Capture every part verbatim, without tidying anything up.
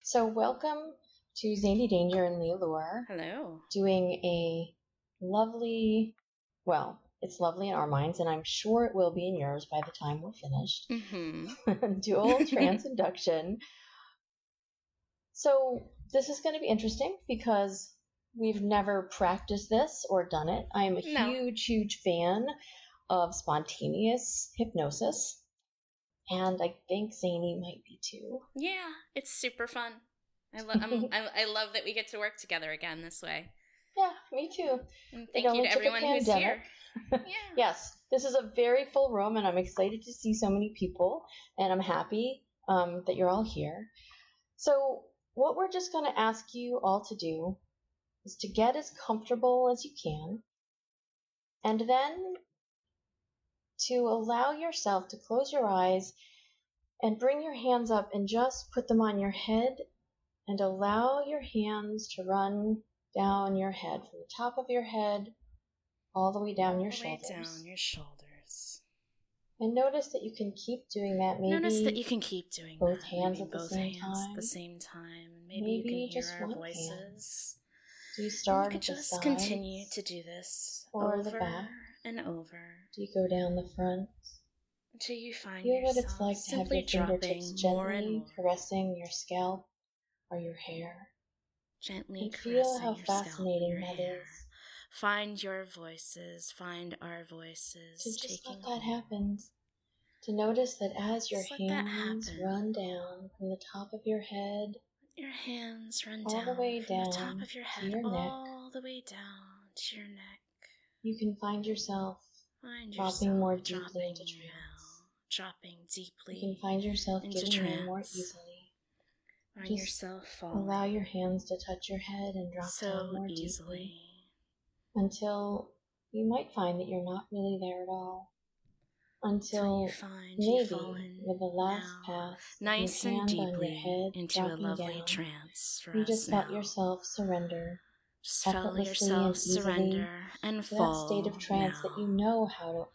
So, welcome to Zany Danger and Lee Lure, Hello. doing a lovely, well, it's lovely in our minds, and I'm sure it will be in yours by the time we're finished. Mm-hmm. Dual trance induction. So, this is going to be interesting because we've never practiced this or done it. I am a No. huge, huge fan of spontaneous hypnosis, and I think Zany might be too. Yeah, it's super fun. I, lo- I'm, I, I love that we get to work together again this way. Yeah, me too. And You thank know, you we to took a everyone who's pandemic. here. Yeah. Yes, this is a very full room, and I'm excited to see so many people, and I'm happy um, that you're all here. So, what we're just going to ask you all to do is to get as comfortable as you can, and then to allow yourself to close your eyes and bring your hands up and just put them on your head and allow your hands to run down your head from the top of your head all the way down All your the shoulders. way down your shoulders. And notice that you can keep doing that. Maybe Notice that you can keep doing both that. hands Maybe at the both same hands time. at the same time. Maybe, Maybe you can hear just our one voices. Do you And start you could at the just sides continue to do this or over the back? and over Do you go down the front? until you find Feel what yourself it's like to have simply your fingertips dropping more and gently more. caressing your scalp or your hair. Gently And caressing feel how your scalp and fascinating your that hair. is. Find your voices, find our voices, To just taking let that hold. happen. To notice that as your Just let that hands happen. run down from the top of your head Let your hands run all down the way from down the top of your to head your neck, all the way down to your neck. you can find yourself Find dropping yourself more deeply dropping into trance. now, dropping deeply You can find yourself into giving trance. in more easily. Find Just yourself falling allow your hands to touch your head and drop so down more easily. deeply until you might find that you're not really there at all. Until Until you find maybe you've fallen with the last now, pass of nice your and hand on your deeply head into a dropping lovely down, trance for you us just now. felt yourself surrender Just feel effortlessly yourself and easily surrender and to that fall state of trance now. that you know how to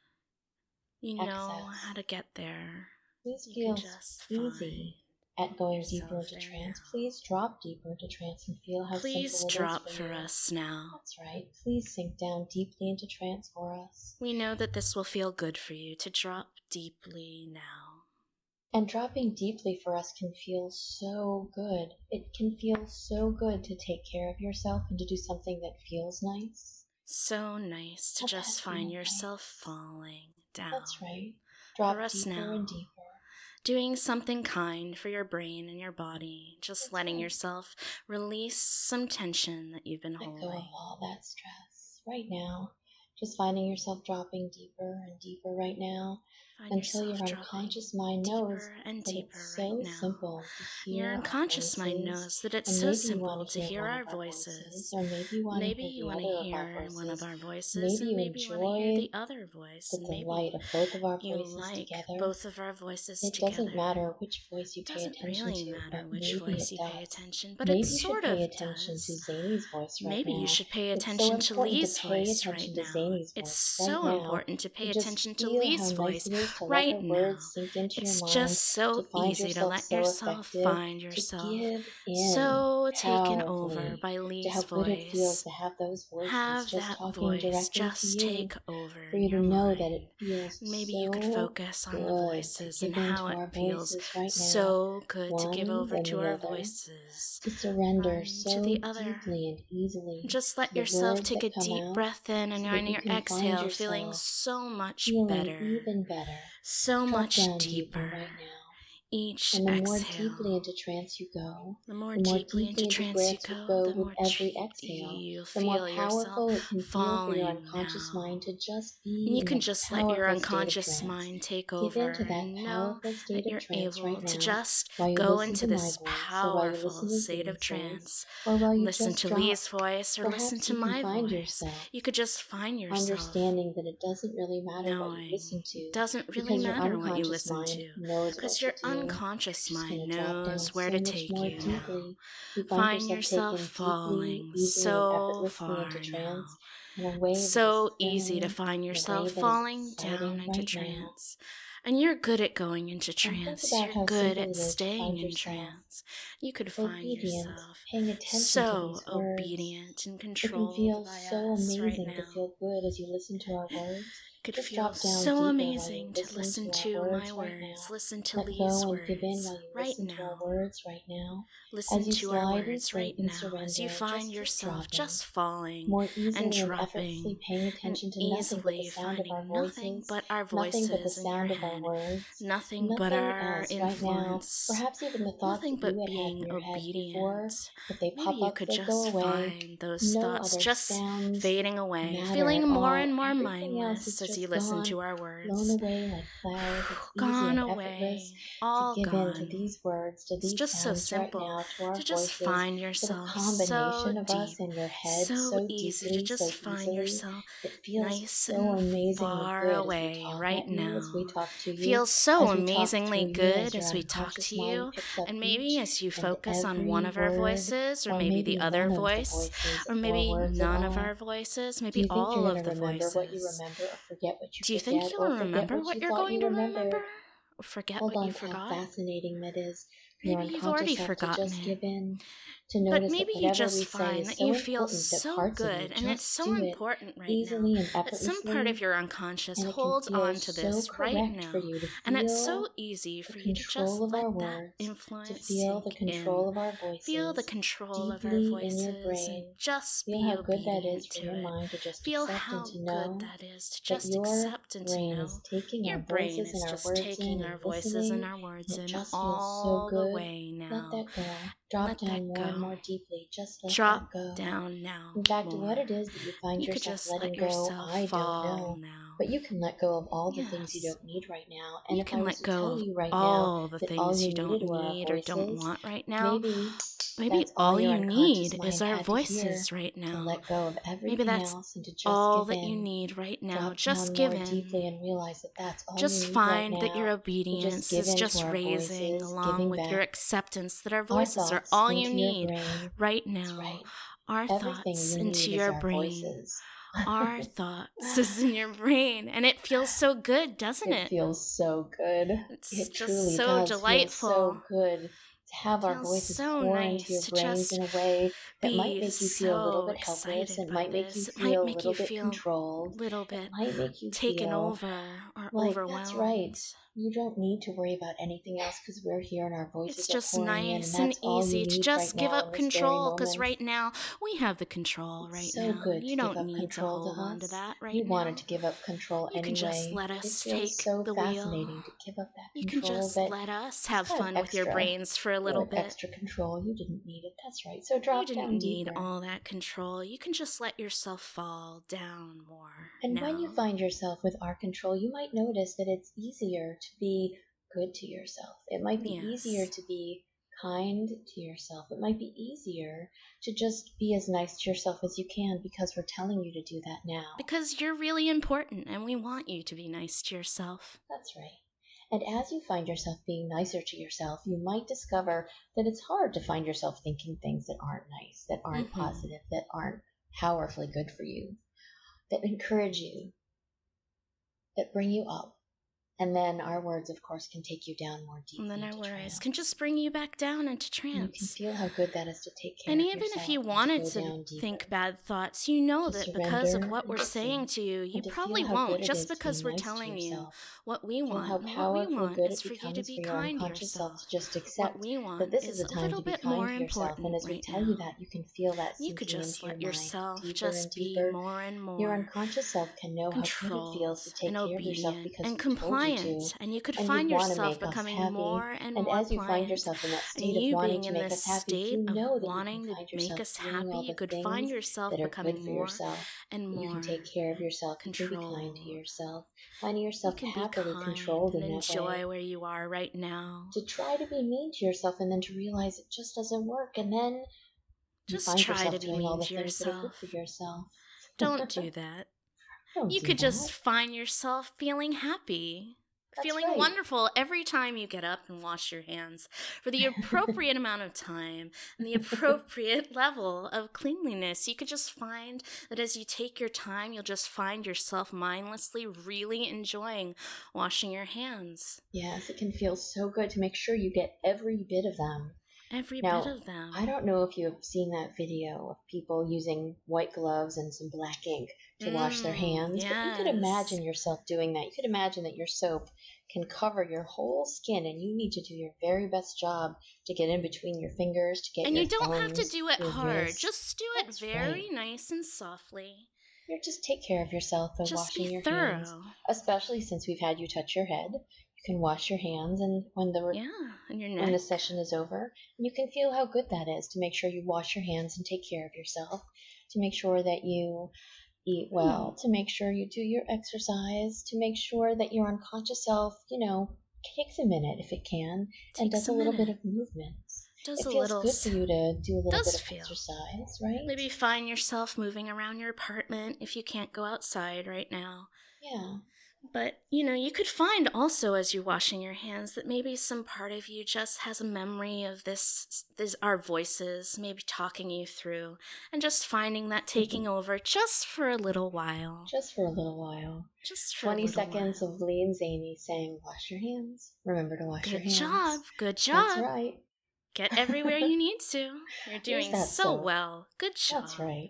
You know access. how to get there. Please You feel can just easy at going deeper yourself into there trance. now. Please drop deeper into trance and feel how Please simple it drop is for for you. us now. That's right. Please sink down deeply into trance for us. We know that this will feel good for you to drop deeply now. And dropping deeply for us can feel so good. It can feel so good to take care of yourself and to do something that feels nice. So nice to Let just that find feel yourself nice. falling down. That's right. Drop For us deeper now. and deeper. Doing something kind for your brain and your body. Just That's letting right. yourself release some tension that you've been Let holding. go of all that stress right now. Just finding yourself dropping deeper and deeper right now. Find Until yourself your dropping unconscious mind knows deeper and that deeper it's so right now. simple to hear Your our unconscious mind voices. knows that it's And so maybe you simple want to hear one our of voices. Or maybe you want Maybe to you hear want the to other of our hear one voices. of our voices, Maybe and you maybe you want to hear enjoy the other voice, the and maybe delight of both of our you voices like together. both of our voices It together. doesn't matter which voice you It pay doesn't attention really to, matter but which maybe voice it you pay does. attention, but Maybe it you should sort pay of attention does. to Zany's voice right Maybe now. you should pay It's so attention to important Lee's to pay voice attention right to now. Zany's It's voice so right now. important to pay And just attention to feel Lee's how voice nice it is to let right her now. words sink into It's your mind, just so to find easy to yourself let so yourself effective, find to yourself give in so taken over powerfully, by to Lee's how good it feels voice. to have those voices Have just that talking voice directly to just you, take over for in you to your know mind. that it feels Maybe so you could focus on the good voices to and give in how to it our feels voices right now, so good to give one over then to the our other, voices. to surrender One so to the other. deeply and easily Just to let the yourself words take a that come deep out, breath in, and so on that you your can find exhale, feeling yourself so much feeling better, even better. so Drop much down deeper deeper. right now. Each And the more exhale, deeply into trance you go, the more the more deeply into deeply into trance you trance you go, go the with more every deeply exhale, you'll the more feel yourself powerful it can feel for your falling unconscious now. mind to just And be you in can the just let your powerful state of unconscious trance. mind take Give over into that and know powerful state that of you're trance able right to now just while you go listen into to my this voice, or while you listen powerful to state of Zane's voice, trance. or while you Listen just to drop. Lee's voice or listen Perhaps to you can my find voice. yourself You could just find yourself understanding that it doesn't really matter what you knowing listen to, it doesn't really because your matter what you unconscious listen mind to, knows what because to your do. unconscious You're just mind going to drop down knows where so to much take more you now. deeply. You find, Find yourself yourself taken falling deeply, easily, and so effortlessly far into now. trance in a way that is So easy to firm, find in a way yourself that is falling exciting down into right now. trance. And you're good at going into And think trance. about You're how good simple at it is to staying find in yourself trance. You could find obedient, yourself paying attention to so these words. obedient and It can controlled feel by so us right amazing to now. feel good as you listen to our words. It could Just feel drop down so deeper while amazing you to listen listen to our to words my right words. now. Listen to Let Lee's go and give in words while you right listen to our now. words right now. Listen As you to our slide words and right sink and now as you surrender, find just keep yourself dropping. just falling More and easily and dropping effortlessly paying and attention to nothing but the easily sound of our finding nothing voices, but our nothing but the voices in your sound of our head, words, nothing but nothing our else right now. influence, Perhaps even the thoughts nothing that you but had had in being your head before, obedient. if they Maybe pop you up, could they go just away. find those No thoughts other just sounds fading away, matter feeling at more all. and more Everything else mindless is as you just listen gone, to our blown words. away like clouds. It's easy Gone and effortless away, to all give in to gone. these words, to It's these just so sounds right simple now, to our to just voices, find to the yourself combination so of us deep, in your head so so easy to deeply, so just find easily. yourself It feels nice so and amazingly far good as we away talk right at you, as we now. talk to you, Feels so as we talk amazingly through you, as good your as we talk unconscious to mind you. picks up And each maybe as you and focus on every one of our word, voices, or or maybe the maybe other none of the voice, voices, or or maybe words at none of all. our voices, Do maybe you think all you're of going to the remember what you voices. remember, or forget what you Do you forget, think you'll or forget remember what what you you're thought going you to remembered? remember? Or forget Hold what on you to how forgot? fascinating that is for your Maybe you've unconscious already self to forgotten just it. give in, to But notice that maybe you whatever just we say find is that so you feel important that so parts of you good, and it's just so do it important right now easily and that some part of effortlessly, your unconscious and it can holds feel on to so this right correct for now. you to And it's so feel easy the for you to control just of let our that words, to influence feel the sink control in. of our Feel the voices control of our deeply in your voices and brain. just Feel be how good that is obedient for to your it. mind to just Feel accept and how to good know that is to that just your accept and to brain know. is taking Your our brain voices is and our just words in taking and our voices and listening, our words and it in just feels so all the good. way Let now. that go. Drop Let down that more and go. more deeply. Just let Drop that go. down now In fact, more. what it is that you find You could yourself just letting let go, yourself I don't fall know. now. But you can let go of all the things you Yes. don't need right now. And You if I can was let to go tell of you right now all the that all things you you don't needed were our need or don't voices, want right now. maybe Maybe that's all all your you unconscious need mind is our had to hear, voices right to now. let go of Maybe everything that's else and to just all give that you in. need right now. Drop Just down give more deeply in. and realize that that's all Just you need right find that your now. To just obedience give is in to just our raising voices, along giving with back your acceptance that our our voices are thoughts all you into your need brain. right That's now. right. Our Everything thoughts you into need is your our brain. voices. Our thoughts is in your brain. And it feels so good, doesn't It it? feels so good. It's It just truly so does delightful. feel so good to have our Feels voices so pour into your nice to brains just in a way that might be make you feel a little so bit helpless. excited It by might make you this. It might feel a make little you bit feel controlled. a little It bit might make you taken feel over or like, that's right. overwhelmed. You don't need to worry about anything else because we're here and our voices It's are just pouring in, and nice and that's all you easy to need just right give now up in this very control, because moment. right now we have the control right It's so now. good You to give don't up need to control to hold on to us. that right We now. wanted to give up control You can just anyway, let but it us feels take so the wheel. fascinating to give up that You can control just that let us it's have kind of fun with your extra. brains for a Feel little like bit. extra control. You didn't need it. That's right. So You drop didn't down need deeper. all that control. You can just let yourself fall down more And now. when you find yourself with our control, you might notice that it's easier to be good to yourself. It might be Yes. easier to be kind to yourself. It might be easier to just be as nice to yourself as you can because we're telling you to do that now. Because you're really important and we want you to be nice to yourself. That's right. And as you find yourself being nicer to yourself, you might discover that it's hard to find yourself thinking things that aren't nice, that aren't Mm-hmm. positive, that aren't powerfully good for you, that encourage you, that bring you up. And then our words, of course, can take you down more deeply And then our into words trance. can just bring you back down into And you can trance. feel how good that is to take care And of even yourself if you and wanted to, to go down deeper, think bad thoughts, you know to that because of surrender what and we're to saying see, to you, you and to probably feel how won't, good it just is to because be we're nice telling to you yourself. what we Feel want. how And what we powerfully want good is it for you to becomes be for your kind to unconscious self yourself. to just What accept we that want this is is a a time little to be bit kind more to yourself. important And as we right tell now. you that, you can feel that You could sinking just into your let mind yourself deeper just and be deeper. more and Your more unconscious self can know how good it feels to controlled take and care of yourself obedient because and we told you to. compliant, and you could And find you'd want to yourself make us becoming happy. more and And more as you find pliant. yourself in that And state of you wanting being to in make this us happy, state you of know that you wanting can to find make yourself us doing happy, all you the could things find yourself that are good becoming for more yourself. and That you can more take care of yourself. You can be kind to controlled. yourself. Finding You yourself can be happily kind controlled and in that way. enjoy where you are right now. To try to be mean to yourself and then to realize it just doesn't work. And then you Just find try yourself to be doing all mean the to things that are good yourself. for yourself. Don't do that. Don't You do could that. just find yourself feeling happy, That's feeling right. wonderful every time you get up and wash your hands for the appropriate amount of time and the appropriate level of cleanliness. You could just find that as you take your time, you'll just find yourself mindlessly really enjoying washing your hands. Yes, it can feel so good to make sure you get every bit of them. Every Now, bit of them. I don't know if you have seen that video of people using white gloves and some black ink to mm, wash their hands, yes. but you could imagine yourself doing that. You could imagine that your soap can cover your whole skin, and you need to do your very best job to get in between your fingers, to get and your you don't thumbs, have to do it hard. wrists. Just do it That's very right. nice and softly. You just take care of yourself by just washing be your thorough. hands, especially since we've had you touch your head. You can wash your hands, and when the yeah, and your neck. when the session is over, and you can feel how good that is to make sure you wash your hands and take care of yourself, to make sure that you eat well, mm. to make sure you do your exercise, to make sure that your unconscious self, you know, takes a minute if it can, takes and does a, a little bit of movement. Does it a feels little, good for you to do a little bit of feel. exercise, right? Maybe find yourself moving around your apartment if you can't go outside right now. Yeah. But, you know, you could find also as you're washing your hands that maybe some part of you just has a memory of this, this our voices, maybe talking you through, and just finding that taking mm-hmm. over just for a little while. Just for a little while. Just for twenty a little seconds while. of Lee and Zany saying, wash your hands. Remember to wash Good your hands. Good job. Good job. That's right. Get everywhere you need to. You're doing so soap? well. Good job. That's right.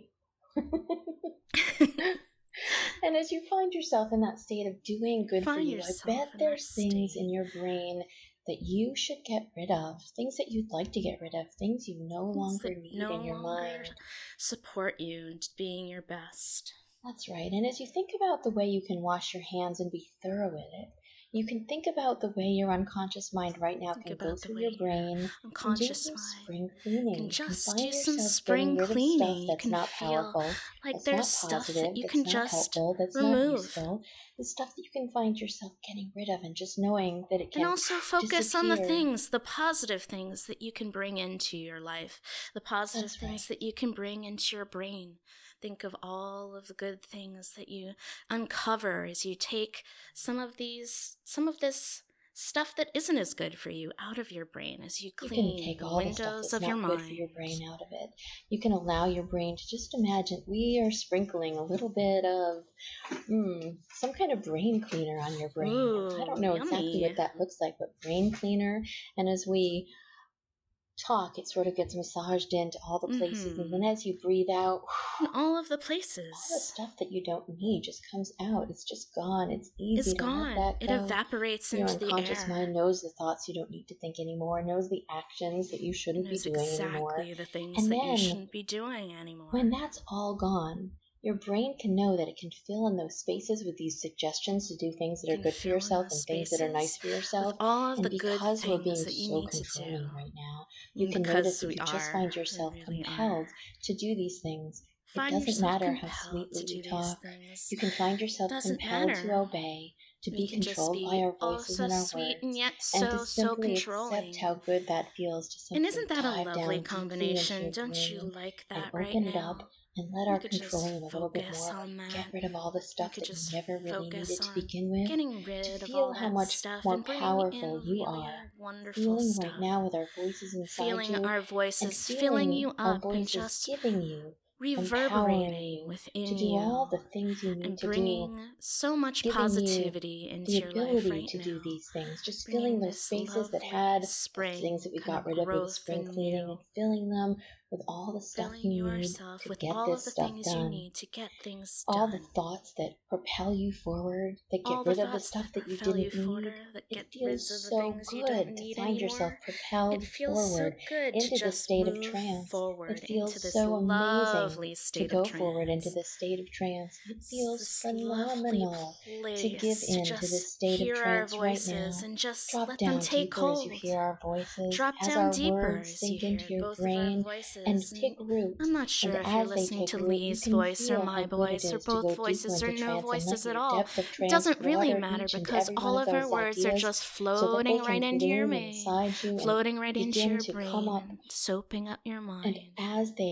And as you find yourself in that state of doing good find for you, I bet there's things state. in your brain that you should get rid of, things that you'd like to get rid of, things you no things longer need no in your mind. Support you in being your best. That's right. And as you think about the way you can wash your hands and be thorough with it, you can think about the way your unconscious mind right now think can go through your brain unconscious and do some mind. spring cleaning. You can just you can do find some yourself spring getting rid cleaning. Of stuff that's you can not feel powerful, like that's there's not stuff positive, that you that's can not just helpful, that's remove. not useful. The stuff that you can find yourself getting rid of, and just knowing that it can and also focus disappear. on the things, the positive things that you can bring into your life, the positive that's things right. that you can bring into your brain. Think of all of the good things that you uncover as you take some of these, some of this stuff that isn't as good for you out of your brain as you clean you can take the all windows the stuff that's of not your good mind. For your brain out of it. You can allow your brain to just imagine we are sprinkling a little bit of mm, some kind of brain cleaner on your brain. Ooh, I don't know yummy. exactly what that looks like, but brain cleaner. And as we talk, it sort of gets massaged into all the places, mm-hmm. and then as you breathe out, in all of the places, all the stuff that you don't need just comes out. It's just gone. It's easy it's to gone. let that it go. evaporates Your into the air. Your unconscious mind knows the thoughts you don't need to think anymore, knows the actions that you shouldn't be doing exactly anymore. the things and that then, you shouldn't be doing anymore. When that's all gone, your brain can know that it can fill in those spaces with these suggestions to do things that are good for yourself and things that are nice for yourself. All of and the because good we're being that you so need controlling to do. right now, you can because notice that we you are, just find yourself really compelled are. to do these things. Find it doesn't matter how compelled sweetly to you do talk. things. You can find yourself Doesn't compelled matter. to obey, to we be can controlled just be by our voices oh, so and our sweet words, and yet and so to so simply controlling. accept how good that feels to simply And isn't that a dive lovely down combination? deeply into your Don't brain you like and that right open now? it up and let We our could just controlling a little bit focus more. on that. Get rid of all the We stuff could that you just never really focus needed to on begin with. getting rid To of feel all how that much stuff more and bringing powerful in you really are. wonderful Feeling stuff. right now with our voices inside Feeling you, our and voices feeling filling you our up and voices just giving you, empowering reverberating you within to do you all the things you need and to do. bringing so much Giving positivity you into the your life ability right to now. do these things, just Bringing filling those this spaces that lovely had the spring things that we kind got of rid of with growth spring in cleaning, you. and filling them with all the stuff Filling you need yourself to with get all of this the stuff things you done. need to get things All done. the thoughts that propel you forward, that get all the rid of the thoughts stuff that that you propel didn't you need. forward, that It get rid feels of the so things you don't good need to find anymore. yourself propelled It feels forward so good into to this just state of move trance. forward It feels into this so amazing lovely to state go of trance. forward into this state of trance. It feels this phenomenal lovely to give place in to to this just state of hear our trance right voices now. and just Drop let them down take deeper hold. as you hear our voices, Drop as down our deeper words as sink you into hear your both brain of our voices. and take root. I'm not sure And if you're as they listening take to root, you Lee's can voice or feel my how good it voice or is to both go deeper voices or into no trance and voices let at your all. depth of It trance doesn't really water matter each and because every all one of of our those words are ideas just so that they floating can right into your bloom brain, inside you and floating right into begin your to brain come up. and soaping up your mind. And as they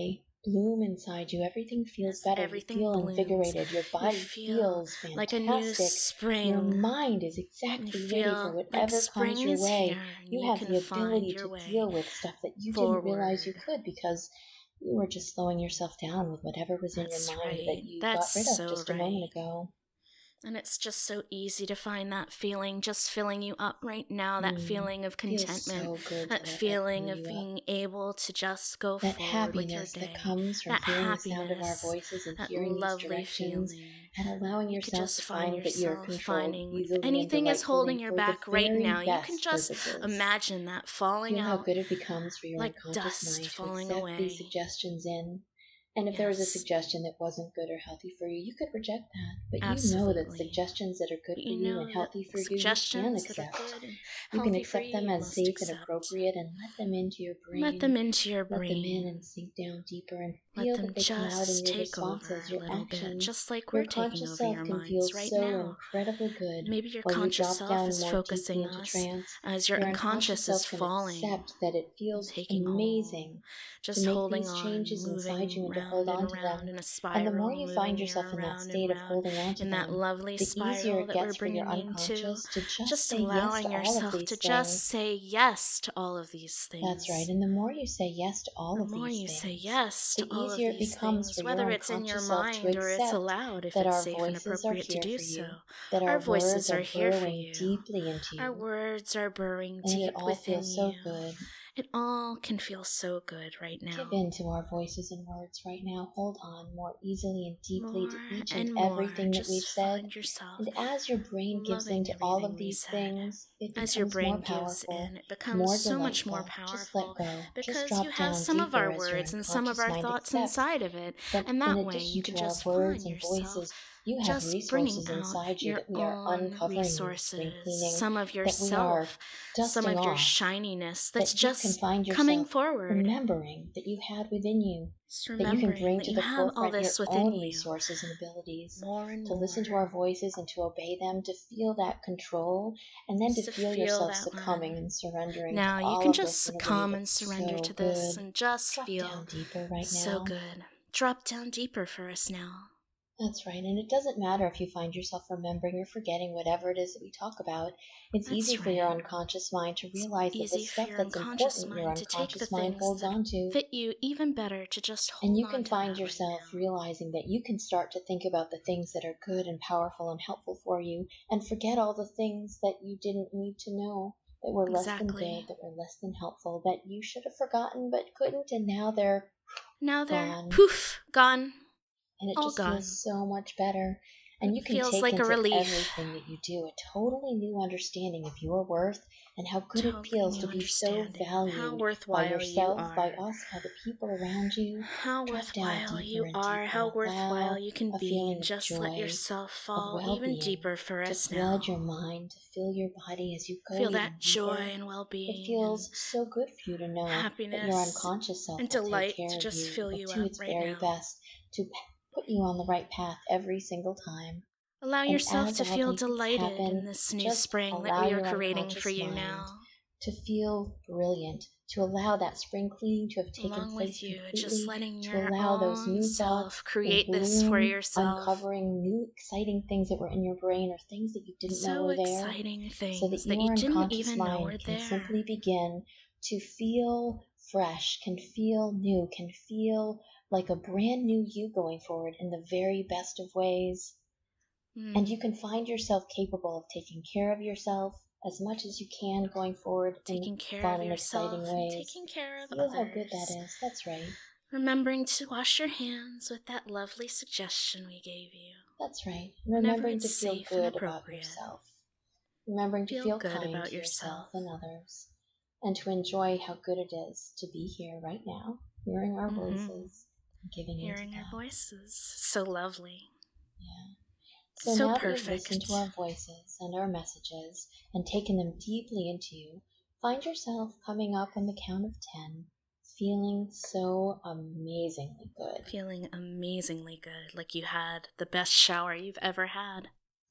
bloom inside you. Everything feels As better. everything You feel blooms, invigorated. Your you body feel feels like a new fantastic. Your spring. mind is You exactly ready for feel like whatever comes spring your is way. here and You you have can the find ability your to way deal with stuff that you didn't realize you forward. could because you were just slowing yourself down with whatever was in That's your mind right. that you That's got rid of so just a right. moment ago. And it's just so easy to find that feeling just filling you up right now, that Mm, feeling of feels contentment, so good to that let that feeling fill of you up. being able to just go That forward with your happiness that day, comes from that hearing the sound of our happiness, voices and that hearing these lovely directions feeling. and allowing You could yourself just to find find that you're yourself controlled finding, if easily and anything is holding delightfully your for the back right very now, you can best just purposes. imagine that falling Feel how out good it becomes for your like unconscious dust mind to falling accept these away. suggestions in. And if there was a Yes, suggestion that wasn't good or healthy for you, you could reject that. But you know that absolutely. suggestions that are good But for you you know and that healthy for you, you can suggestions that are accept. good and You can healthy for accept you, them you as must safe and accept. appropriate and let them into your Let brain. them into your Let them in and brain. sink down deeper and Let feel them that they come out in just your take over responses, a your little bit, actions. just like Your we're taking conscious over self your can feel minds right so now. incredibly good Maybe your while you conscious drop self down is more focusing deeply into us trance. as your Your unconscious unconscious is self can falling, accept that it feels taking amazing hold, to just make holding these on, changes inside you moving and to round hold and on to around them. in a And the more spiral, you find moving yourself in that around and state of round holding on to in that them, lovely the easier spiral it that we're gets for your bringing into, unconscious to just, just say yes allowing to all of yourself these to things. just say yes to all of these That's right. things. And the more you say yes to all The of more these you say things, yes the to all of easier it these becomes things, for your whether it's in your unconscious self to mind or it's accept allowed if that it's our safe and voices are appropriate to here do for you, so. that Our our voices words are are here for burrowing you. deeply into Our you, words are burrowing and it deep all within feels so you. good. It all can feel so good right Give now. in to our voices and words right now. Hold on more easily and deeply More to each and and more, everything that we've just said. find yourself And as your brain gives in loving to all everything of we these said. things, it As your becomes more brain gives powerful, in, it becomes more so much more delightful. Just let powerful go. Just because you drop have down some of our deeper as your words and some of unconscious our mind thoughts accepts inside of it. that And in that way addition you can to our just words find and yourself voices, you have just bringing resources out inside you your that we are own uncovering in this spring resources, cleaning, some of that we are yourself, some dusting of your off, shininess that's that you can just find coming yourself forward. remembering that you had within you, Just that you can remembering bring that to you the have all forefront your this within own you, resources and abilities, more and to more, listen to our voices and to obey them, to feel that control, and then to just to feel feel yourself that succumbing one. and surrendering to Now you all can of just this in a way succumb and that's surrender so to this good. and just Drop feel down deeper right so now. good. Drop down deeper for us now. That's right, and it doesn't matter if you find yourself remembering or forgetting whatever it is that we talk about. It's That's easy for your right. unconscious mind to realize that the Easy for stuff your that's unconscious important, your mind to take the unconscious mind things holds that on to. fit you even better to just And hold you on can to find that yourself right now. realizing that you can start to think about the things that are good and powerful and helpful for you and forget all the things that you didn't need to know, that were less than Exactly. good, that were less than helpful, that you should have forgotten but couldn't, and now they're Now they're gone. poof, gone, And it all just gone. feels so much better. And you It can feels take like a into relief. everything that you do a totally new understanding of your worth and how good Totally it feels new to be so understanding of how valued by worthwhile you yourself, by are. us, by the people around you. How Drop down worthwhile deeper you and are, deeper. how worthwhile Allow you can a be, feeling and of just let joy, yourself of fall even well-being, deeper for to us flood now. your mind, to fill your body as you go Feel even that joy deeper. and It well-being feels and so good for you to know that your happiness unconscious self and will take delight care to of just you, fill will you do up its right very now. best to put you on the right path every single time. Allow And yourself as to all feel these things delighted in happen, this new just spring that allow we are your creating for unconscious you mind now. to feel brilliant, to allow that spring cleaning to have taken Along place with you, just completely, letting to your allow those own new thoughts self in create this for bloom, yourself. uncovering new exciting things that were in your brain or things that you didn't know So were there, exciting so that things that your you didn't unconscious even know were mind can there. simply begin to feel fresh, can feel new, can feel like a brand new you going forward in the very best of ways. Mm. And you can find yourself capable of taking care of yourself as much as you can going forward Taking in care fun of and exciting yourself and ways. taking care of Feel others. how good that is. That's right. Remembering to wash your hands with that lovely suggestion we gave you. That's right. Whenever Remembering to it's feel safe and good about appropriate. yourself. Remembering to Feel feel good kind about to yourself yourself. and others. And to enjoy how good it is to be here right now, hearing our Mm-hmm. voices, and giving Hearing into our that. voices. So lovely. Yeah. So, So now perfect. that you've listened to our voices and our messages and taken them deeply into you, find yourself coming up on the count of ten, feeling so amazingly good. Feeling amazingly good, like you had the best shower you've ever had.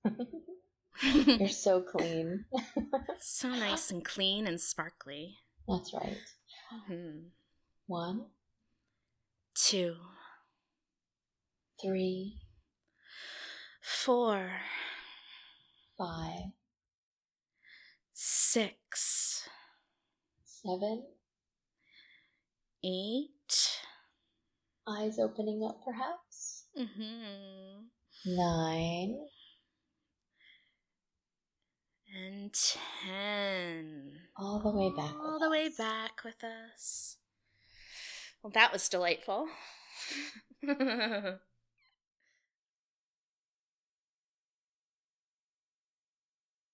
You're so clean. So nice and clean and sparkly. That's right. Mm-hmm. One, two, three, four, five, six, seven, eight, eyes opening up perhaps, mm-hmm, nine, and ten. all the way back with All the way us. back with us. Well, that was delightful.